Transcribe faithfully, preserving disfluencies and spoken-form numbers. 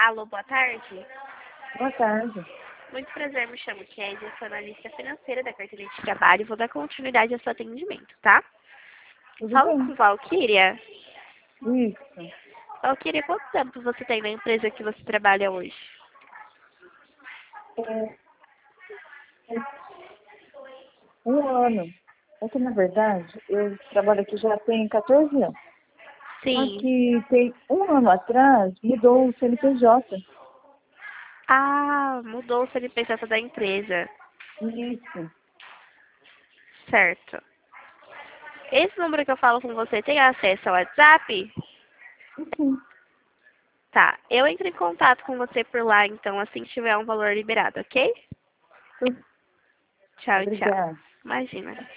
Alô, boa tarde. Boa tarde. Muito prazer, me chamo Kézia, sou analista financeira da carteira de trabalho e vou dar continuidade ao seu atendimento, tá? Tudo Falo bem? com Valquíria. Isso. Valquíria, quanto tempo você tem na empresa que você trabalha hoje? É, é um ano. É que, na verdade, eu trabalho aqui já tem quatorze anos. Só Sim. que tem um ano atrás, mudou o C N P J. Ah, mudou o C N P J da empresa. Isso. Certo. Esse número que eu falo com você tem acesso ao WhatsApp? Sim. Tá. Eu entro em contato com você por lá, então, assim que tiver um valor liberado, ok? Tchau, tchau. Obrigada. Imagina.